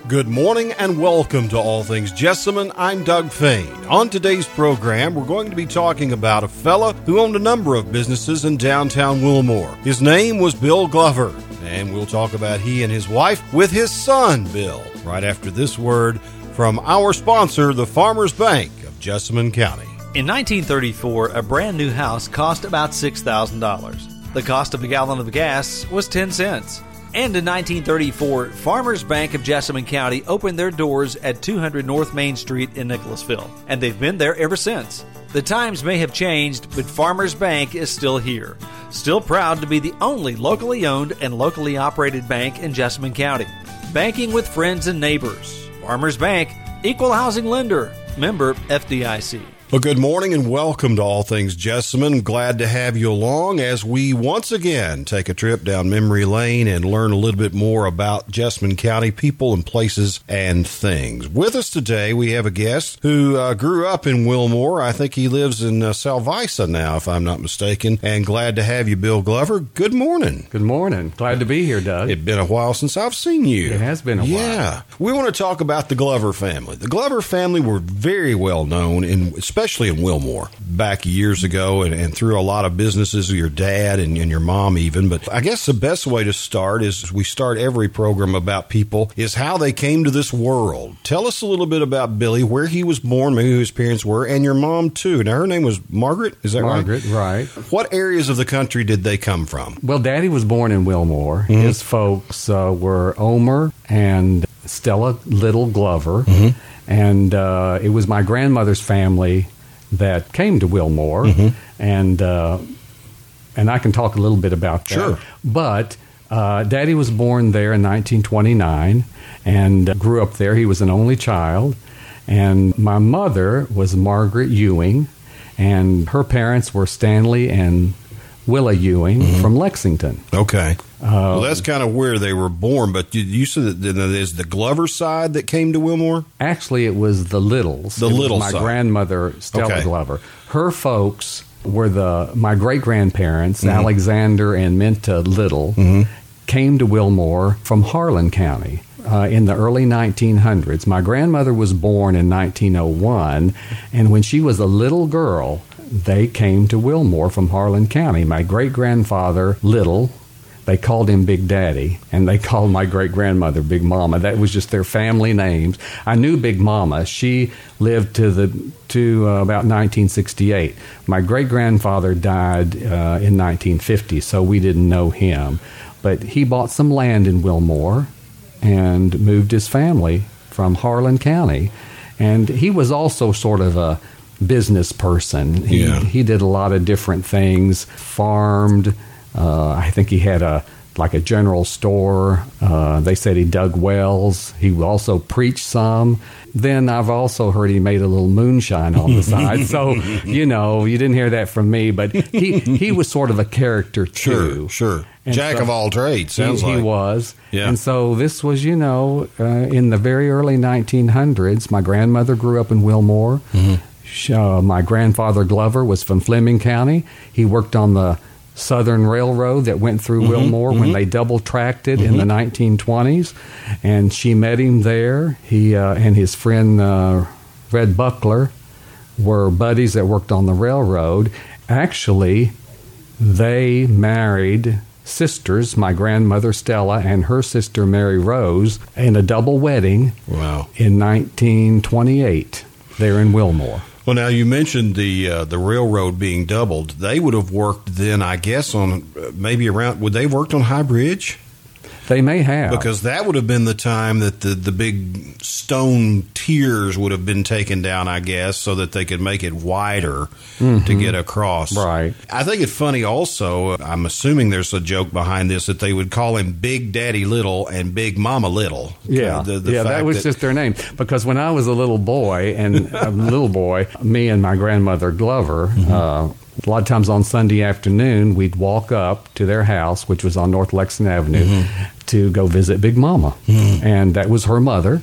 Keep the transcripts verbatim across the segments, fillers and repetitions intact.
Good morning and welcome to All Things Jessamine. I'm Doug Fain. On today's program, we're going to be talking about a fella who owned a number of businesses in downtown Wilmore. His name was Bill Glover, and we'll talk about he and his wife with his son, Bill, right after this word from our sponsor, the Farmers Bank of Jessamine County. In nineteen thirty-four, a brand new house cost about six thousand dollars. The cost of a gallon of gas was ten cents. And in nineteen thirty-four, Farmers Bank of Jessamine County opened their doors at two hundred North Main Street in Nicholasville, and they've been there ever since. The times may have changed, but Farmers Bank is still here. Still proud to be the only locally owned and locally operated bank in Jessamine County. Banking with friends and neighbors. Farmers Bank, equal housing lender, member F D I C. Well, good morning and welcome to All Things Jessamine. Glad to have you along as we once again take a trip down memory lane and learn a little bit more about Jessamine County people and places and things. With us today, we have a guest who uh, grew up in Wilmore. I think he lives in uh, Salvisa now, if I'm not mistaken. And glad to have you, Bill Glover. Good morning. Good morning. Glad to be here, Doug. It's been a while since I've seen you. It has been a while. Yeah. We want to talk about the Glover family. The Glover family were very well known, in, especially in Wilmore, back years ago, and, and through a lot of businesses of your dad and, and your mom even. But I guess the best way to start is we start every program about people is how they came to this world. Tell us a little bit about Billy, where he was born, maybe who his parents were, and your mom too. Now, her name was Margaret, is that Margaret, right? Margaret, right. What areas of the country did they come from? Well, Daddy was born in Wilmore. Mm-hmm. His folks uh, were Omer and Stella Little Glover, mm-hmm. and uh, it was my grandmother's family that came to Wilmore, mm-hmm. and uh, and I can talk a little bit about that. Sure. But uh, Daddy was born there in nineteen twenty-nine and grew up there. He was an only child. And my mother was Margaret Ewing, and her parents were Stanley and Willa Ewing mm-hmm. from Lexington. Okay. Uh, well, that's kind of where they were born, but you, you said that there's the Glover side that came to Wilmore? Actually, it was the Littles. The it Little was my side. grandmother, Stella Okay. Glover. Her folks were the my great-grandparents, Mm-hmm. Alexander and Minta Little, Mm-hmm. came to Wilmore from Harlan County uh, in the early nineteen hundreds. My grandmother was born in nineteen oh one, and when she was a little girl, they came to Wilmore from Harlan County. My great-grandfather, Little, they called him Big Daddy, and they called my great-grandmother Big Mama. That was just their family names. I knew Big Mama. She lived to the to uh, about nineteen sixty-eight. My great-grandfather died uh, in nineteen fifty, so we didn't know him. But he bought some land in Wilmore and moved his family from Harlan County. And he was also sort of a business person. He, Yeah. he did a lot of different things, farmed. Uh, I think he had a like a general store. Uh, they said he dug wells. He also preached some. Then I've also heard he made a little moonshine on the side. So, you know, you didn't hear that from me, but he, he was sort of a character too. Sure, sure. And Jack so of all trades, sounds he, like. He was. Yeah. And so this was, you know, uh, in the very early nineteen hundreds. My grandmother grew up in Wilmore. Mm-hmm. She, uh, my grandfather Glover was from Fleming County. He worked on the Southern Railroad that went through Mm-hmm, Wilmore mm-hmm. when they double-tracked it Mm-hmm. in the nineteen twenties. And she met him there. He uh, and his friend uh, Red Buckler were buddies that worked on the railroad. Actually, they married sisters, my grandmother Stella and her sister Mary Rose, in a double wedding Wow. in nineteen twenty-eight there in Wilmore. Well, now you mentioned the uh, the railroad being doubled. They would have worked then, I guess, on uh, maybe around. Would they have worked on High Bridge? They may have. Because that would have been the time that the, the big stone tiers would have been taken down, I guess, so that they could make it wider mm-hmm. to get across. Right. I think it's funny also, I'm assuming there's a joke behind this, that they would call him Big Daddy Little and Big Mama Little. Yeah, the, the yeah, that fact was just their name. Because when I was a little boy, and a little boy, me and my grandmother Glover, mm-hmm. uh, a lot of times on Sunday afternoon, we'd walk up to their house, which was on North Lexington Avenue, mm-hmm. to go visit Big Mama. Mm-hmm. And that was her mother.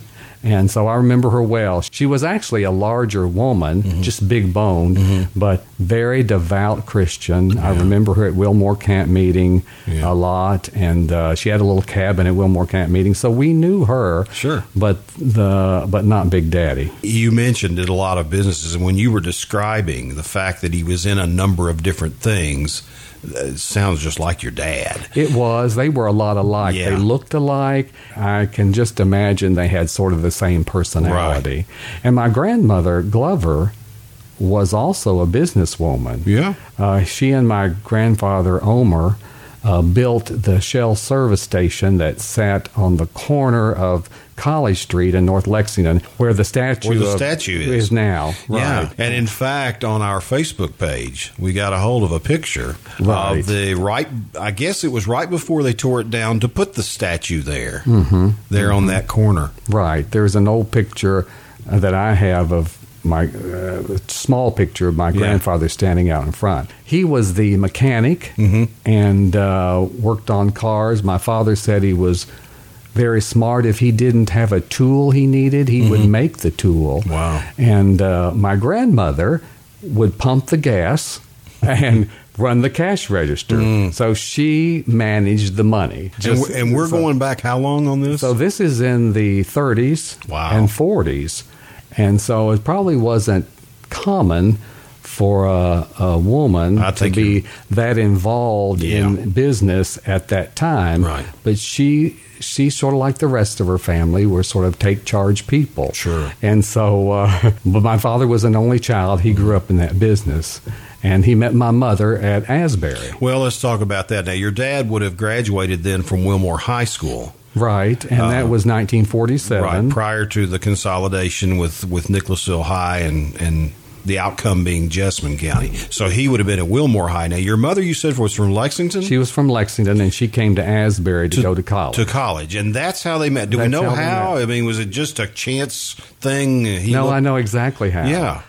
And so I remember her well. She was actually a larger woman, mm-hmm. just big boned, mm-hmm. but very devout Christian. Yeah. I remember her at Wilmore Camp meeting yeah. a lot, and uh, she had a little cabin at Wilmore Camp meeting. So we knew her, sure, but the but not Big Daddy. You mentioned at a lot of businesses, and when you were describing the fact that he was in a number of different things, it sounds just like your dad. It was. They were a lot alike. Yeah. They looked alike. I can just imagine they had sort of the same personality. Right. And my grandmother, Glover, was also a businesswoman. Yeah. Uh, she and my grandfather, Omer, uh, built the Shell service station that sat on the corner of College Street in North Lexington, where the statue, where the of, statue is. is now. Yeah. Right. And in fact, on our Facebook page, we got a hold of a picture right. of the right, I guess it was right before they tore it down to put the statue there, mm-hmm. there mm-hmm. on that corner. Right. There's an old picture uh, that I have of my uh, small picture of my yeah. grandfather standing out in front. He was the mechanic mm-hmm. and uh, worked on cars. My father said he was very smart. If he didn't have a tool he needed, he mm-hmm. would make the tool. Wow. And uh, my grandmother would pump the gas and run the cash register. Mm. So she managed the money. Just, and, and we're so, going back how long on this? So this is in the thirties wow. and forties. And so it probably wasn't common for a, a woman to be that involved yeah. in business at that time. Right. But she, she sort of like the rest of her family, were sort of take charge people. Sure. And so, uh, but my father was an only child. He grew up in that business. And he met my mother at Asbury. Well, let's talk about that now. Your dad would have graduated then from Wilmore High School. Right, and uh, that was nineteen forty-seven. Right, prior to the consolidation with, with Nicholasville High and, and the outcome being Jessamine County. So he would have been at Wilmore High. Now, your mother, you said, was from Lexington? She was from Lexington, and she came to Asbury to, to go to college. To college, and that's how they met. Do that's we know how? how? I mean, was it just a chance thing? He no, looked- I know exactly how. Yeah.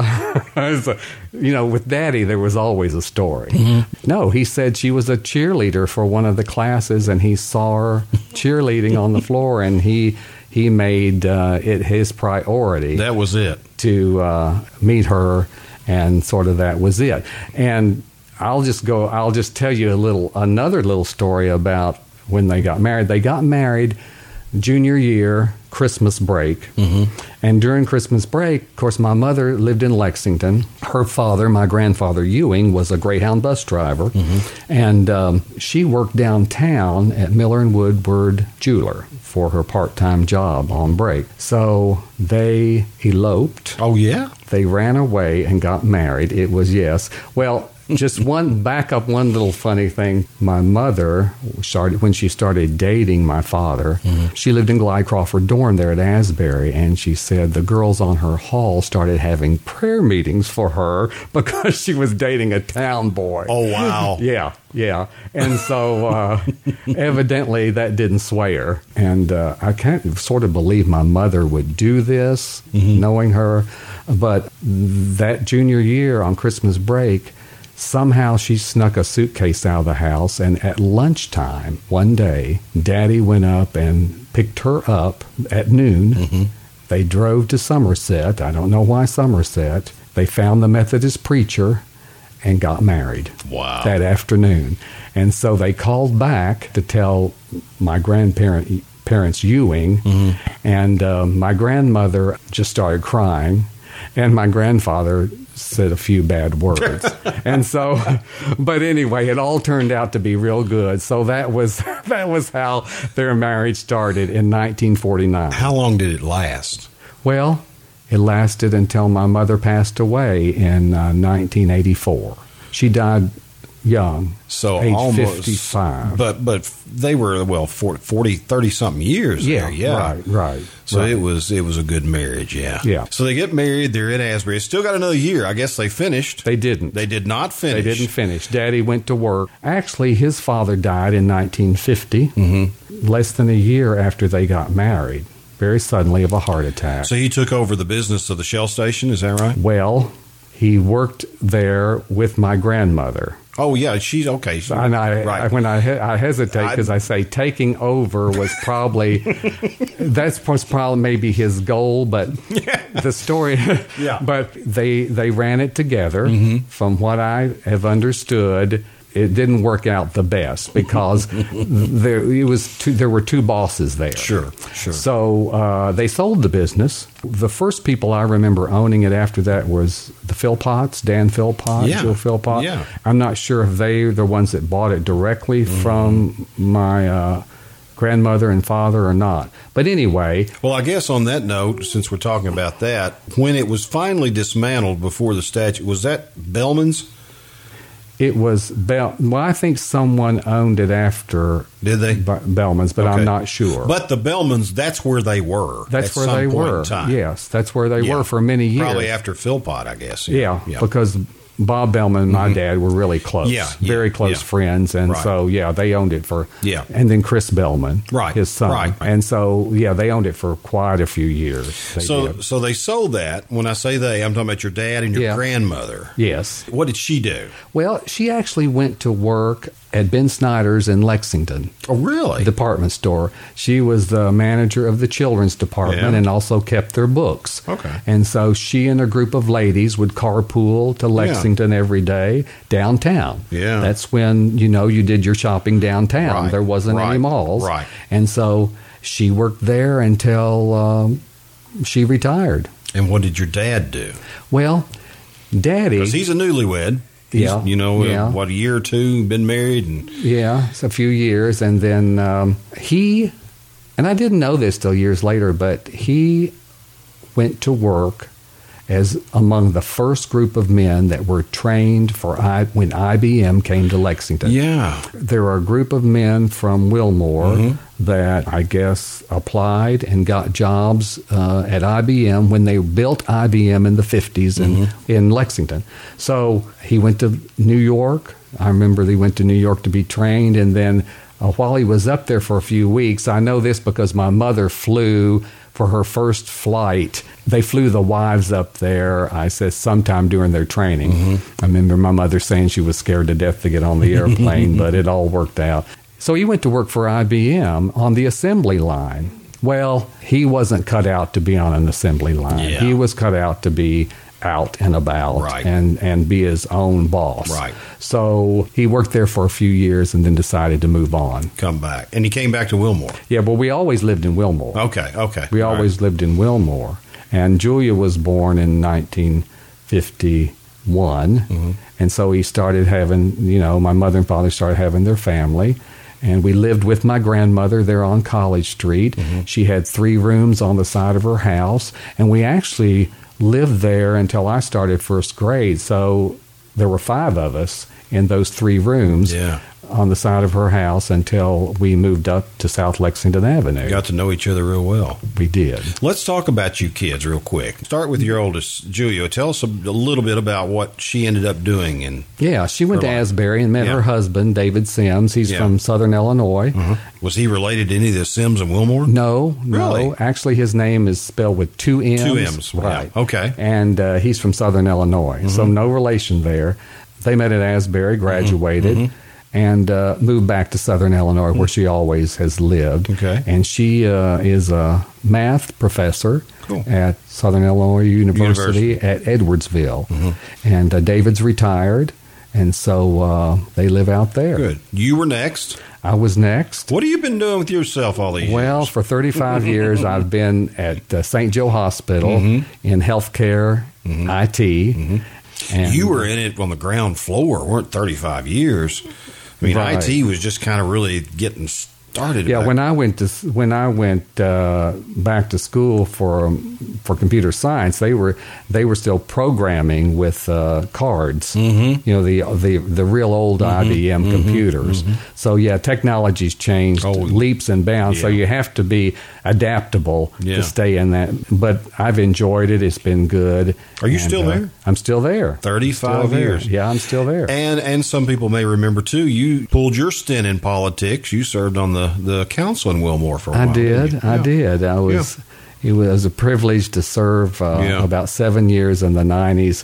Uh, so, you know, with Daddy, there was always a story. Mm-hmm. No, he said she was a cheerleader for one of the classes, and he saw her cheerleading on the floor, and he he made uh, it his priority. That was it. To uh, meet her, and sort of that was it. And I'll just go. I'll just tell you a little, another little story about when they got married. They got married junior year, Christmas break. Mm-hmm. And during Christmas break, of course, my mother lived in Lexington. Her father, my grandfather Ewing, was a Greyhound bus driver. Mm-hmm. And um, she worked downtown at Miller and Woodward Jeweler for her part-time job on break. So they eloped. Oh, yeah? They ran away and got married. It was, yes. Well, just one, back up one little funny thing. My mother started, when she started dating my father, mm-hmm. she lived in Glyde Crawford Dorn there at Asbury, and she said the girls on her hall started having prayer meetings for her because she was dating a town boy. Oh, wow. Yeah, yeah. And so uh, evidently that didn't sway her. And uh, I can't sort of believe my mother would do this, mm-hmm. knowing her. But that junior year on Christmas break, somehow she snuck a suitcase out of the house, and at lunchtime one day, Daddy went up and picked her up at noon. Mm-hmm. They drove to Somerset. I don't know why Somerset. They found the Methodist preacher and got married. Wow. That afternoon. And so they called back to tell my grandparent parents Ewing, mm-hmm. and uh, my grandmother just started crying, and my grandfather said a few bad words. And so, but anyway, it all turned out to be real good. So that was that was how their marriage started in nineteen forty-nine. How long did it last? Well, it lasted until my mother passed away in uh, nineteen eighty-four. She died young, so age almost fifty-five. But but they were well forty, thirty something years. Yeah, there. yeah, right, right. So right. it was it was a good marriage. Yeah, yeah. So they get married. They're in Asbury. It's still got another year. I guess they finished. They didn't. They did not finish. They didn't finish. Daddy went to work. Actually, his father died in nineteen fifty, mm-hmm. less than a year after they got married. Very suddenly of a heart attack. So he took over the business of the Shell station. Is that right? Well, he worked there with my grandmother. Oh, yeah, she's okay. She, And I, right. I when I he, I hesitate because I, I say taking over was probably that's was probably maybe his goal, but the story. Yeah. But they they ran it together. Mm-hmm. From what I have understood, it didn't work out the best because there it was two, there were two bosses there. Sure, sure. So uh, they sold the business. The first people I remember owning it after that was the Philpotts, Dan Philpott, Yeah, Joe Philpott. yeah. I'm not sure if they are the ones that bought it directly Mm-hmm. from my uh, grandmother and father or not. But anyway, Well, I guess on that note, since we're talking about that, when it was finally dismantled before the statue, was that Bellman's? it was Bell. Well, I think someone owned it after Did they? Be- Bellman's, but Okay. I'm not sure. But the Bellmans, that's where they were. that's at where some they point were. in time. Yes, that's where they Yeah. were for many years. Probably after Philpott, I guess. Yeah, because Bob Bellman and my dad were really close. Yeah, yeah, very close yeah. friends. And Right. so, yeah, they owned it for. Yeah. And then Chris Bellman, Right, his son. right. And so, yeah, they owned it for quite a few years. They So, did. so they sold that. When I say they, I'm talking about your dad and your Yeah. grandmother. Yes. What did she do? Well, she actually went to work at Ben Snyder's in Lexington. Oh, really? Department store. She was the manager of the children's department Yeah. and also kept their books. Okay. And so she and a group of ladies would carpool to Lexington every day downtown. Yeah. That's when, you know, you did your shopping downtown. Right. There wasn't Right. any malls. Right. And so she worked there until um, she retired. And what did your dad do? Well, Daddy. Because he's a newlywed. He's, Yeah, You know, yeah. uh, what, a year or two, been married? and Yeah, it's a few years. And then um, he, and I didn't know this till years later, but he went to work as among the first group of men that were trained for I, when I B M came to Lexington. Yeah. There are a group of men from Wilmore Mm-hmm. that I guess applied and got jobs uh, at I B M when they built I B M in the fifties in, Mm-hmm. in Lexington. So he went to New York. I remember he went to New York to be trained, and then uh, while he was up there for a few weeks, I know this because my mother flew for her first flight. They flew the wives up there, I said, sometime during their training. Mm-hmm. I remember my mother saying she was scared to death to get on the airplane, but it all worked out. So he went to work for I B M on the assembly line. Well, he wasn't cut out to be on an assembly line. Yeah. He was cut out to be out and about Right. and, and be his own boss. Right. So he worked there for a few years and then decided to move on. Come back. And he came back to Wilmore. Yeah, but we always lived in Wilmore. Okay, okay. We All always right. lived in Wilmore. And Julia was born in nineteen fifty-one. Mm-hmm. And so he started having, you know, my mother and father started having their family. And we lived with my grandmother there on College Street. Mm-hmm. She had three rooms on the side of her house. And we actually lived there until I started first grade. So there were five of us in those three rooms Yeah. on the side of her house until we moved up to South Lexington Avenue. Got to know each other real well. We did. Let's talk about you kids real quick. Start with your oldest, Julia. Tell us a, a little bit about what she ended up doing. And Yeah, she went Her to life. Asbury and met Yeah. her husband, David Sims. He's Yeah. from Southern Illinois. was he related to any of the Sims in Wilmore? No, no. Really? Actually, his name is spelled with two M's. Two M's, yeah. Right. Okay. And uh, he's from Southern Illinois, so no relation there. They met at Asbury, graduated, and uh, moved back to Southern Illinois, where she always has lived. Okay. And she uh, is a math professor Cool. at Southern Illinois University, University. at Edwardsville. And uh, David's retired, and so uh, they live out there. Good. You were next. I was next. What have you been doing with yourself all these Well, years? for thirty-five years, I've been at uh, Saint Joe Hospital Mm-hmm. in healthcare, I T. And You were in it on the ground floor, weren't thirty-five years. I mean, Right. I T was just kind of really getting started. Yeah, back- when I went to when I went uh, back to school for um, for computer science, they were they were still programming with uh, cards. Mm-hmm. You know, the the the real old I B M computers. So yeah, technology's changed Oh, leaps and bounds. So yeah. you have to be adaptable Yeah. to stay in that. But I've enjoyed it. It's been good. Are you And, still uh, there? I'm still there. thirty-five Still there. years. Yeah, I'm still there. And and some people may remember too. You pulled your stint in politics. You served on the, the council in Wilmore for a I while. did. didn't you? I Yeah. did. I was. It was a privilege to serve uh, Yeah. about seven years in the nineties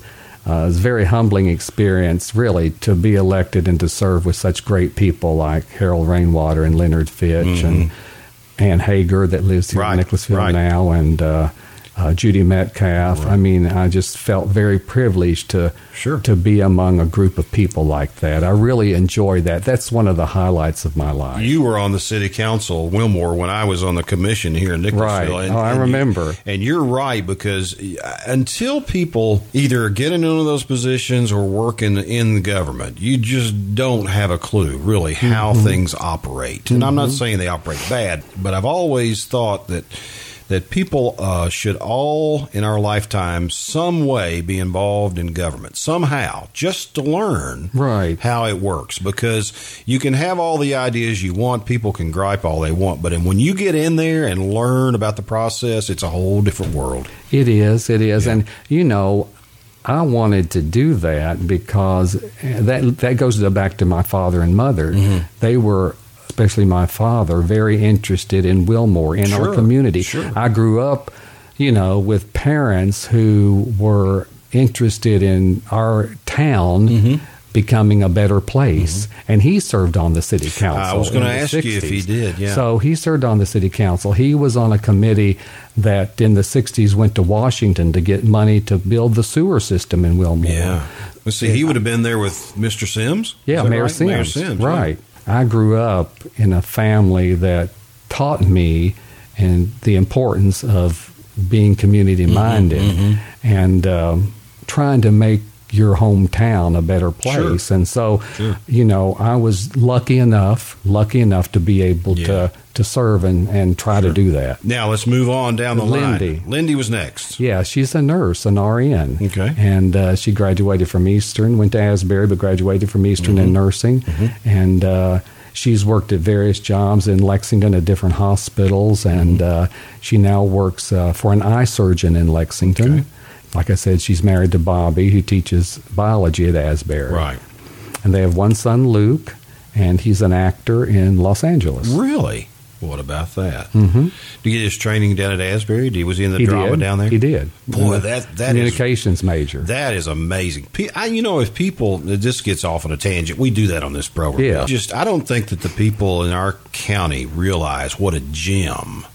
Uh, it's a very humbling experience, really, to be elected and to serve with such great people like Harold Rainwater and Leonard Fitch mm-hmm. and Ann Hager that lives here right. in Nicholasville right. now, and uh, uh, Judy Metcalf. Right. I mean, I just felt very privileged to sure. to be among a group of people like that. I really enjoyed that. That's one of the highlights of my life. You were on the city council, Wilmore, when I was on the commission here in Nicholasville. Right. And, oh, I and remember. You, and you're right, because until people either get into one of those positions or work in, in the government, you just don't have a clue, really, how mm-hmm. things operate. And mm-hmm. I'm not saying they operate bad, but I've always thought that that people uh, should all, in our lifetime, some way be involved in government, somehow, just to learn right. how it works. Because you can have all the ideas you want, people can gripe all they want, but when you get in there and learn about the process, it's a whole different world. It is, it is. Yeah. And, you know, I wanted to do that because that, that goes back to my father and mother. Mm-hmm. They were, especially my father, very interested in Wilmore, in sure, our community. Sure. I grew up, you know, with parents who were interested in our town mm-hmm. becoming a better place. Mm-hmm. And he served on the city council. I was going to ask sixties. you if he did, yeah. So he served on the city council. He was on a committee that in the sixties went to Washington to get money to build the sewer system in Wilmore. Yeah. Let's see, he would have been there with Mister Sims? Yeah, Mayor, right? Sims. Mayor Sims. Right. Yeah. I grew up in a family that taught me and the importance of being community-minded mm-hmm, mm-hmm. and um, trying to make your hometown a better place. Sure. And so, sure. you know, I was lucky enough, lucky enough to be able yeah. to, to serve and, and try sure. to do that. Now, let's move on down the Lindy. line. Lindy was next. Yeah, she's a nurse, an R N. Okay. And uh, she graduated from Eastern, went to Asbury, but graduated from Eastern mm-hmm. in nursing. Mm-hmm. And uh, she's worked at various jobs in Lexington at different hospitals, and uh, she now works uh, for an eye surgeon in Lexington. Okay. Like I said, she's married to Bobby, who teaches biology at Asbury. Right. And they have one son, Luke, and he's an actor in Los Angeles. Really? What about that? Mm-hmm. Did you get his training down at Asbury? Did, was he in the he drama did. down there? He did. Boy, that that communications is, major. That is amazing. I, you know, if people, this gets off on a tangent. We do that on this program. Yeah. Just, I don't think that the people in our county realize what a gem,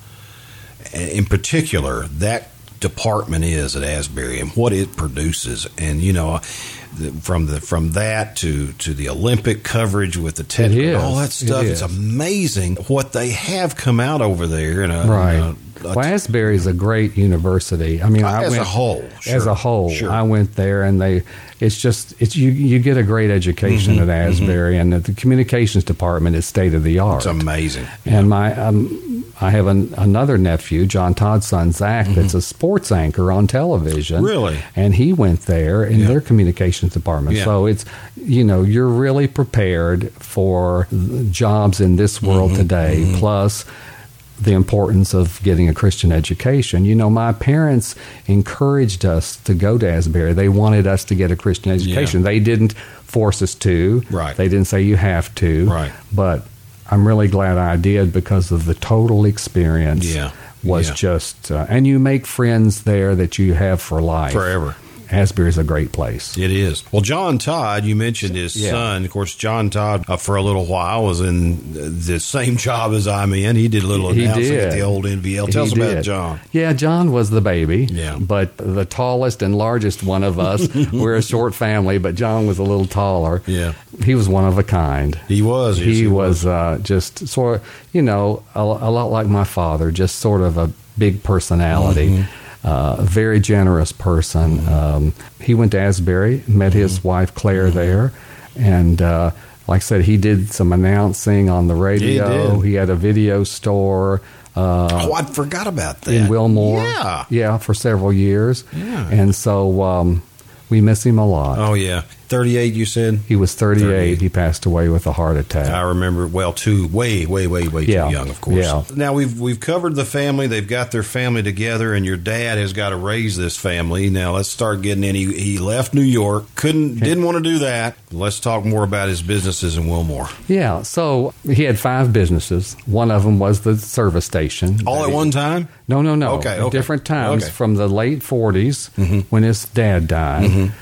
in particular, that department is at Asbury and what it produces. And you know, from the from that to to the Olympic coverage with the TED, it all that stuff, it it's amazing what they have come out over there. In a, right. In a, a, well, Asbury is a great university. I mean, I as went, a whole, sure, as a whole, sure. I went there, and they. It's just it's you. You get a great education mm-hmm, at Asbury, mm-hmm. and the communications department is state of the art. It's amazing. And my, um, I have an, another nephew, John Todd's son Zach, mm-hmm. that's a sports anchor on television. Really, and he went there in yeah. their communications department. Yeah. So it's you know you're really prepared for jobs in this world mm-hmm, today. Mm-hmm. Plus the importance of getting a Christian education. You know, my parents encouraged us to go to Asbury. They wanted us to get a Christian education. Yeah. They didn't force us to. Right. They didn't say you have to. Right. But I'm really glad I did because of the total experience. Yeah. Was yeah. just, uh, and you make friends there that you have for life. Forever. Asbury is a great place. It is. Well, John Todd, you mentioned his yeah. son. Of course, John Todd, uh, for a little while, was in the same job as I'm in. He did a little he announcing did. at the old N V L. Tell he us did. about John. Yeah, John was the baby. Yeah. But the tallest and largest one of us. We're a short family, but John was a little taller. Yeah. He was one of a kind. He was. Yes, he, he was, was. Uh, just sort of, you know, a, a lot like my father, just sort of a big personality. Mm-hmm. Uh, a very generous person. Mm-hmm. Um, he went to Asbury, met mm-hmm. his wife Claire mm-hmm. there, and uh, like I said, he did some announcing on the radio. He, he had a video store. Uh, oh, I forgot about that. In Wilmore. Yeah. Yeah, for several years. Yeah. And so um, we miss him a lot. Oh, yeah. thirty-eight, you said? He was thirty-eight. thirty-eight. He passed away with a heart attack. I remember, well, too, way, way, way, way yeah. too young, of course. Yeah. Now, we've we've covered the family. They've got their family together, and your dad has got to raise this family. Now, let's start getting in. He, he left New York, couldn't, didn't want to do that. Let's talk more about his businesses in Wilmore. Yeah, so he had five businesses. One of them was the service station. All at one time? No, no, no. Okay, At okay. different times Okay. from the late forties mm-hmm. when his dad died. Mm-hmm.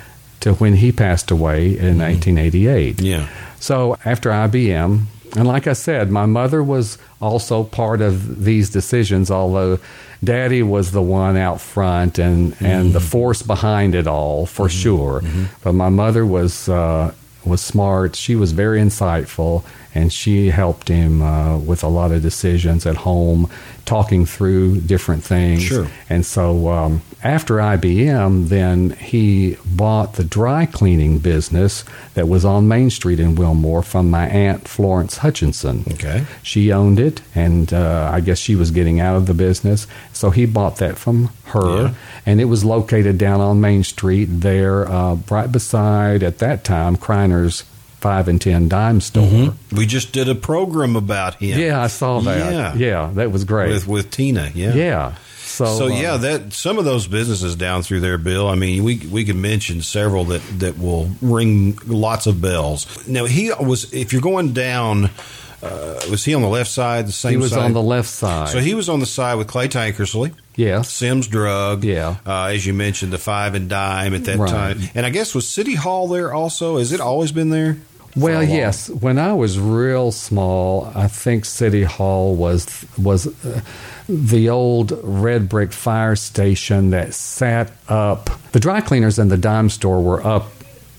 to when he passed away in mm-hmm. nineteen eighty-eight. Yeah. So after I B M, and like I said, my mother was also part of these decisions, although Daddy was the one out front and, mm-hmm. and the force behind it all, for mm-hmm. sure. Mm-hmm. But my mother was uh, was smart. She was very insightful, and she helped him uh, with a lot of decisions at home, talking through different things. Sure. And so um, after I B M, then he bought the dry cleaning business that was on Main Street in Wilmore from my Aunt Florence Hutchinson. Okay. She owned it, and uh, I guess she was getting out of the business. So he bought that from her, yeah. and it was located down on Main Street there, uh, right beside, at that time, Kreiner's five and ten dime store. Mm-hmm. We just did a program about him. Yeah, I saw that. Yeah, yeah that was great. With with Tina, yeah. Yeah. So, so yeah, uh, that some of those businesses down through there, Bill. I mean, we we could mention several that, that will ring lots of bells. Now, he was, if you're going down, uh, was he on the left side, the same side? He was side? on the left side. So he was on the side with Clay Tankersley. Yes. Sims Drug. Yeah. Uh, as you mentioned, the Five and Dime at that right. time. And I guess was City Hall there also? Has it always been there? Well, yes. When I was real small, I think City Hall was was uh, the old red brick fire station that sat up. The dry cleaners and the dime store were up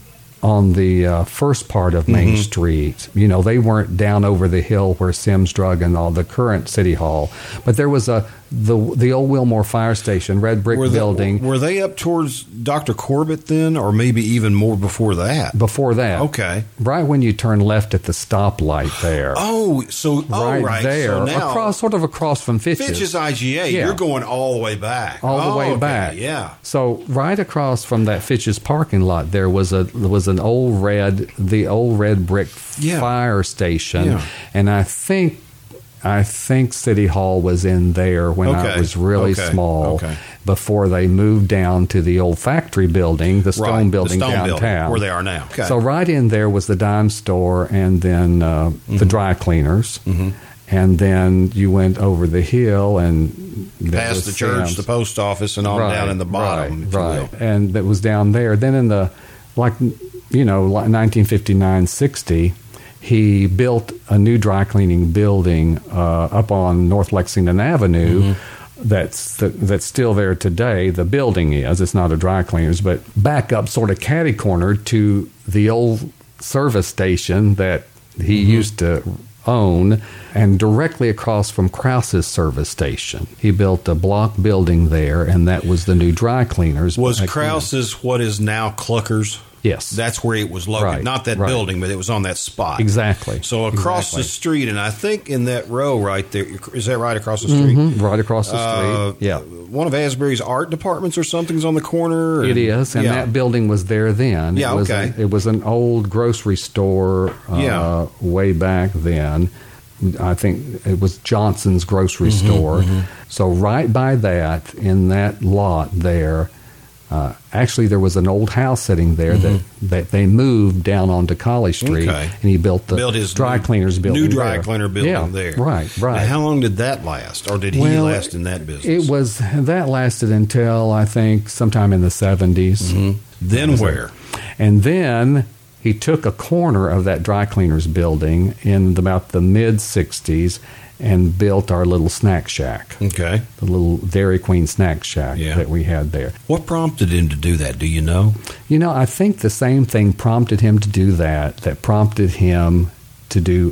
on the uh, first part of Main mm-hmm. Street. You know, they weren't down over the hill where Sims Drug and all the current City Hall. But there was a the the old Wilmore Fire Station, red brick were they, building. Were they up towards Doctor Corbett then, or maybe even more before that? Before that. Okay. Right when you turn left at the stoplight there. Oh, so oh, right, right there. So now, across, sort of across from Fitch's. Fitch's I G A. Yeah. You're going all the way back. All oh, the way okay. back. Yeah. So right across from that Fitch's parking lot, there was a was an old red, the old red brick yeah. fire station, yeah. and I think. I think City Hall was in there when okay. I was really okay. small, okay. before they moved down to the old factory building, the stone right. building the stone downtown, building, where they are now. Okay. So right in there was the dime store, and then uh, mm-hmm. the dry cleaners, mm-hmm. and then you went over the hill and past the church, Sam's. The post office, and on right, down in the bottom. Right, right. And that was down there. Then in the like you know like nineteen fifty-nine sixty. He built a new dry cleaning building uh, up on North Lexington Avenue mm-hmm. that's the, that's still there today. The building is. It's not a dry cleaner's, but back up sort of catty corner to the old service station that he mm-hmm. used to own, and directly across from Krause's service station. He built a block building there, and that was the new dry cleaners. Was Krause's what is now Clucker's? Yes. That's where it was located. Right, Not that right. building, but it was on that spot. Exactly. So across exactly. the street, and I think in that row right there, is that right across the street? Mm-hmm, right across the uh, street, yeah. One of Asbury's art departments or something's on the corner? It is, and yeah. that building was there then. Yeah, it was okay. A, it was an old grocery store uh, yeah. way back then. I think it was Johnson's grocery mm-hmm, store. Mm-hmm. So right by that, in that lot there, Uh, actually, there was an old house sitting there mm-hmm. that, that they moved down onto College Street, okay. and he built the built his dry new, cleaners building. New dry there. cleaner building yeah, there. Right, right. Now, how long did that last, or did he well, last in that business? It was that lasted until I think sometime in the seventies. Mm-hmm. Then where? And then he took a corner of that dry cleaners building in about the mid sixties and built our little snack shack. Okay. The little Dairy Queen snack shack yeah. that we had there. What prompted him to do that? Do you know? You know, I think the same thing prompted him to do that, that prompted him to do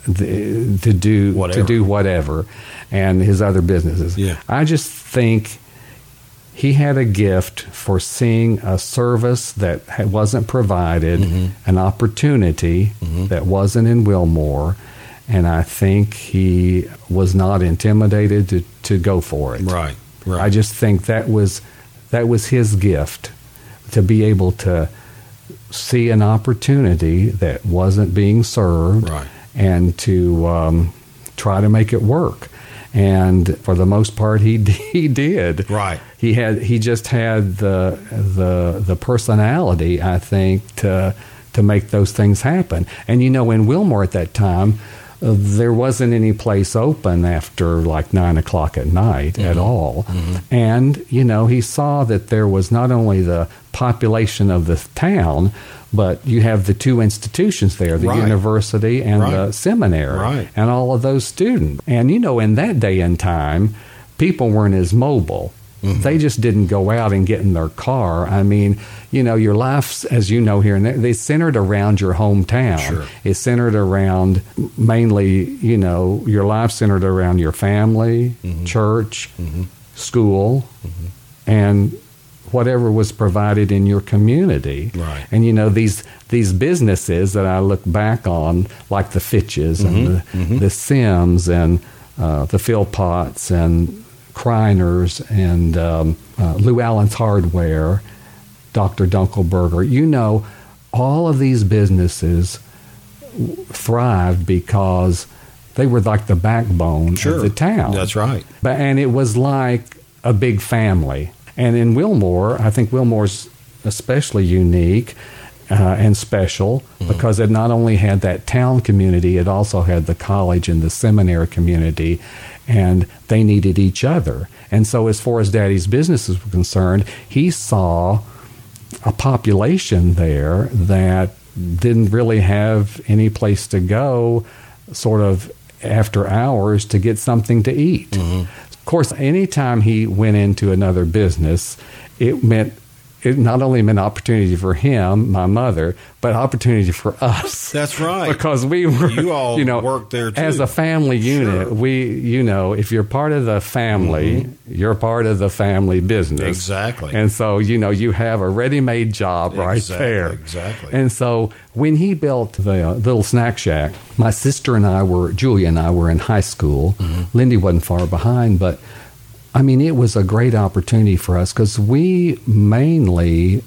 the, to do whatever. to do whatever, and his other businesses. Yeah. I just think he had a gift for seeing a service that wasn't provided, mm-hmm. an opportunity mm-hmm. that wasn't in Wilmore. And I think he was not intimidated to, to go for it. Right, right. I just think that was that was his gift, to be able to see an opportunity that wasn't being served, right. and to um, try to make it work. And for the most part, he he did. Right. He had he just had the the the personality, I think, to to make those things happen. And you know, in Wilmore at that time, uh, there wasn't any place open after like nine o'clock at night mm-hmm. at all. Mm-hmm. And, you know, he saw that there was not only the population of the town, but you have the two institutions there, the right. university and right. the seminary, right. and all of those students. And, you know, in that day and time, people weren't as mobile. Mm-hmm. They just didn't go out and get in their car. I mean, you know, your life, as you know here, and they centered around your hometown. Sure. It's centered around mainly, you know, your life centered around your family, mm-hmm. church, mm-hmm. school, mm-hmm. and whatever was provided in your community. Right. And, you know, these these businesses that I look back on, like the Fitches mm-hmm. and the, mm-hmm. the Sims and uh, the Philpotts and Kreiners and um, uh, Lou Allen's Hardware, Doctor Dunkelberger, you know, all of these businesses thrived because they were like the backbone sure. of the town. That's right. But, and it was like a big family. And in Wilmore, I think Wilmore's especially unique uh, and special mm-hmm. because it not only had that town community, it also had the college and the seminary community, and they needed each other. And so as far as Daddy's businesses were concerned, he saw a population there that didn't really have any place to go sort of after hours to get something to eat. Mm-hmm. Of course, anytime he went into another business, it meant it not only meant opportunity for him, my mother, but opportunity for us. That's right. Because we were, you all you know, worked there too. As a family unit, sure. we, you know, if you're part of the family, mm-hmm. you're part of the family business. Exactly. And so, you know, you have a ready-made job right exactly, there. Exactly. And so when he built the uh, little snack shack, my sister and I were, Julia and I were in high school. Mm-hmm. Lindy wasn't far behind, but I mean, it was a great opportunity for us because we mainly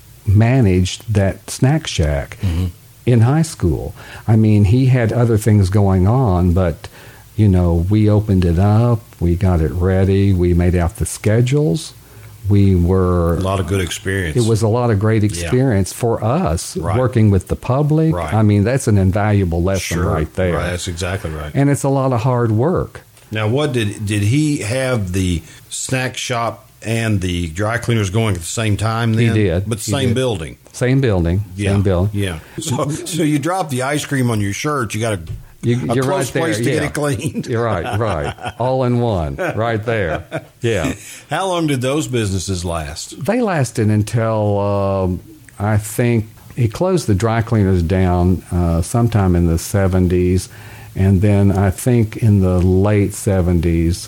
managed that snack shack mm-hmm. in high school. I mean, he had other things going on, but, you know, we opened it up, we got it ready, we made out the schedules. We were... A lot of good experience. It was a lot of great experience yeah. for us, right. working with the public. Right. I mean, that's an invaluable lesson sure. right there. Right. That's exactly right. And it's a lot of hard work. Now, what did did he have the snack shop and the dry cleaners going at the same time then? He did. But He same did. building. Same building. Yeah. Same building. Yeah. So, so you drop the ice cream on your shirt, you got a, you, a you're close right there. place to yeah. get it cleaned. You're right, right. All in one, right there. Yeah. How long did those businesses last? They lasted until, um, I think, he closed the dry cleaners down uh, sometime in the seventies. And then I think in the late seventies,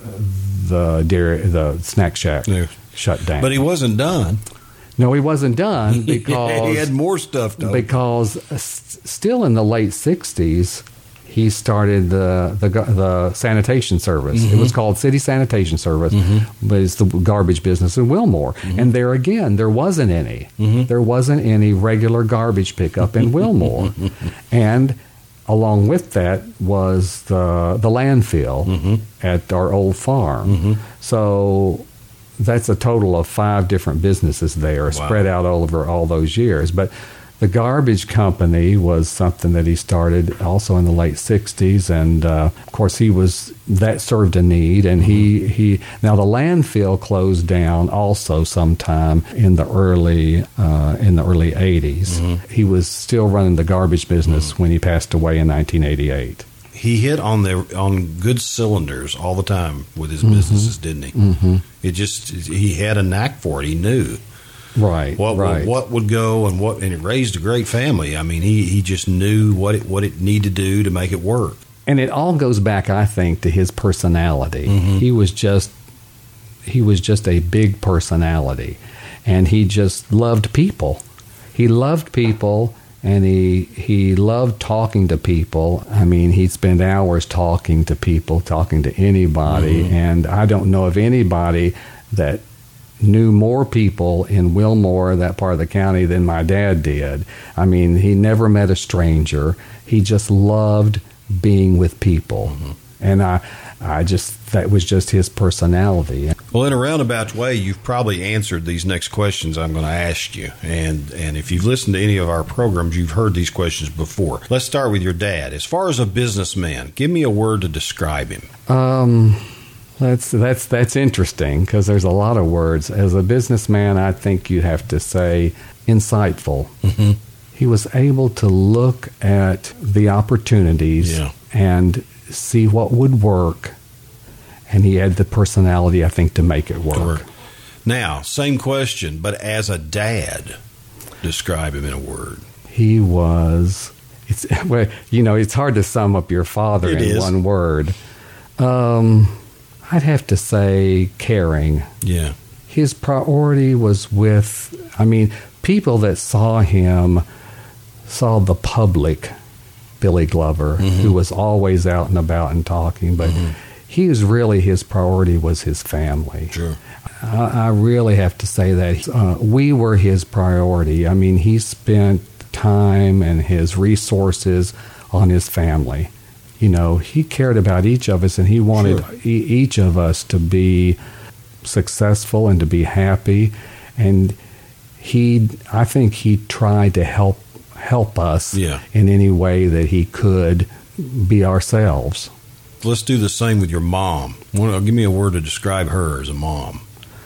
the dairy, the snack shack yeah. shut down. But he wasn't done. No, he wasn't done because he had more stuff to because uh, still in the late sixties, he started the the, the sanitation service. Mm-hmm. It was called City Sanitation Service, mm-hmm. but it's the garbage business in Wilmore. Mm-hmm. And there again, there wasn't any. Mm-hmm. There wasn't any regular garbage pickup in Wilmore. And along with that was the the landfill mm-hmm. at our old farm. Mm-hmm. So that's a total of five different businesses there, wow. spread out all over all those years. But the garbage company was something that he started also in the late sixties, and uh, of course he was that served a need. And mm-hmm. he he now the landfill closed down also sometime in the early uh, in the early eighties. Mm-hmm. He was still running the garbage business mm-hmm. when he passed away in nineteen eighty-eight. He hit on the on good cylinders all the time with his mm-hmm. businesses, didn't he? Mm-hmm. It just he had a knack for it. He knew. Right, what right. Would, what would go and what, and it raised a great family. I mean, he, he just knew what it what it needed to do to make it work. And it all goes back, I think, to his personality. Mm-hmm. He was just he was just a big personality, and he just loved people. He loved people, and he he loved talking to people. I mean, he'd spend hours talking to people, talking to anybody, mm-hmm. and I don't know of anybody that knew more people in Wilmore, that part of the county, than my dad did. I mean, he never met a stranger. He just loved being with people. Mm-hmm. And I I just, that was just his personality. Well, in a roundabout way, you've probably answered these next questions I'm going to ask you. And and if you've listened to any of our programs, you've heard these questions before. Let's start with your dad. As far as a businessman, give me a word to describe him. Um, that's that's that's interesting because there's a lot of words. As a businessman, I think you'd have to say insightful. Mm-hmm. He was able to look at the opportunities Yeah. and see what would work, and he had the personality, I think, to make it work. Work. Now, same question, but as a dad, describe him in a word. He was, it's well, you know, it's hard to sum up your father It in is. one word. Um, I'd have to say caring. Yeah. His priority was with, I mean, people that saw him saw the public Billy Glover, Mm-hmm. who was always out and about and talking, but Mm-hmm. he was really, his priority was his family. Sure. I, I really have to say that uh, we were his priority. I mean, he spent time and his resources on his family. You know, he cared about each of us, and he wanted Sure. e- each of us to be successful and to be happy. And he, I think he tried to help help us Yeah. in any way that he could be ourselves. Let's do the same with your mom. One- Give me a word to describe her as a mom.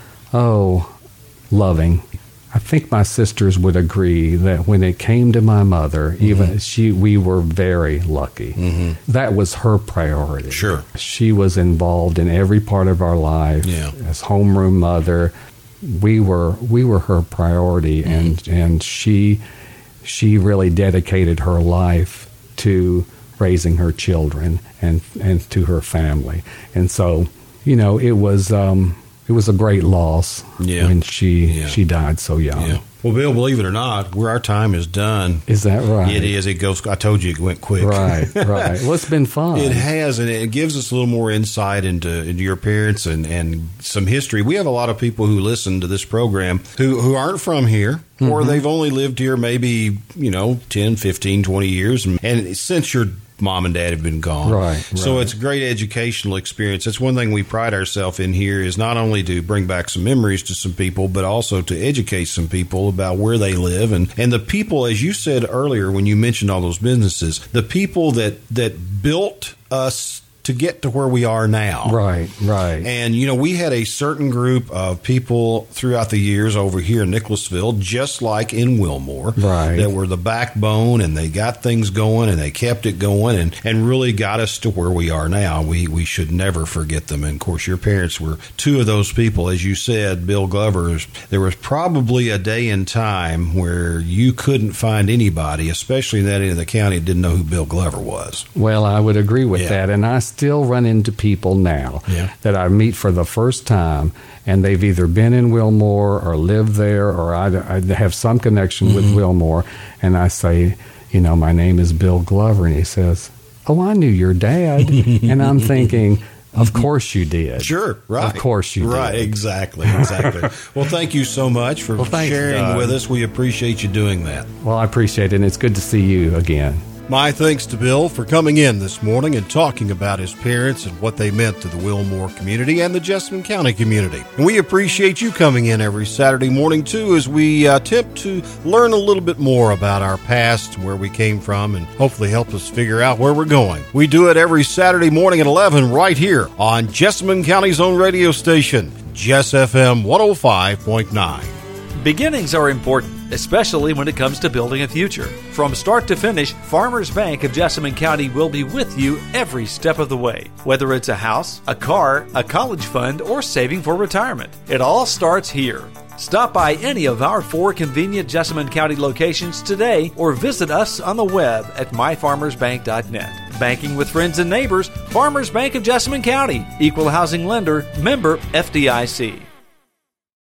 Oh, loving. I think my sisters would agree that when it came to my mother, even she, we were very lucky. Mm-hmm. That was her priority. Sure. She was involved in every part of our life. Yeah. As homeroom mother, we were we were her priority, Mm-hmm. and and she she really dedicated her life to raising her children and and to her family. And so, you know, it was um, it was a great loss Yeah. when she Yeah. she died so young. Yeah. Well, Bill, believe it or not, where our time is done. Is that right? It is. It goes. I told you it went quick. Right, right. Well, it's been fun. It has, and it gives us a little more insight into, into your parents and, and some history. We have a lot of people who listen to this program who, who aren't from here, or they've only lived here maybe, you know, ten, fifteen, twenty years. And, and since your mom and dad have been gone. Right, So right. it's a great educational experience. That's one thing we pride ourselves in here is not only to bring back some memories to some people, but also to educate some people about where they live. And, and the people, as you said earlier when you mentioned all those businesses, the people that, that built us to get to where we are now. Right, right. And, you know, we had a certain group of people throughout the years over here in Nicholasville, just like in Wilmore, Right. that were the backbone, and they got things going, and they kept it going, and, and really got us to where we are now. We we should never forget them. And, of course, your parents were two of those people. As you said, Bill Glover, there was probably a day in time where you couldn't find anybody, especially in that end of the county, that didn't know who Bill Glover was. Well, I would agree with Yeah. that, and I still run into people now Yeah. that I meet for the first time, and they've either been in Wilmore or lived there, or I, I have some connection Mm-hmm. with Wilmore, and I say, you know, my name is Bill Glover, and he says, oh, I knew your dad, and I'm thinking, of course you did. Sure, right. Of course you right, did. exactly, exactly. Well, thank you so much for Well, thanks, sharing Doug. with us. We appreciate you doing that. Well, I appreciate it, and it's good to see you again. My thanks to Bill for coming in this morning and talking about his parents and what they meant to the Wilmore community and the Jessamine County community. And we appreciate you coming in every Saturday morning, too, as we uh, attempt to learn a little bit more about our past, where we came from, and hopefully help us figure out where we're going. We do it every Saturday morning at eleven right here on Jessamine County's own radio station, Jess F M one oh five point nine. Beginnings are important, especially when it comes to building a future. From start to finish, Farmers Bank of Jessamine County will be with you every step of the way. Whether it's a house, a car, a college fund, or saving for retirement, it all starts here. Stop by any of our four convenient Jessamine County locations today or visit us on the web at my farmers bank dot net. Banking with friends and neighbors, Farmers Bank of Jessamine County. Equal housing lender, member F D I C.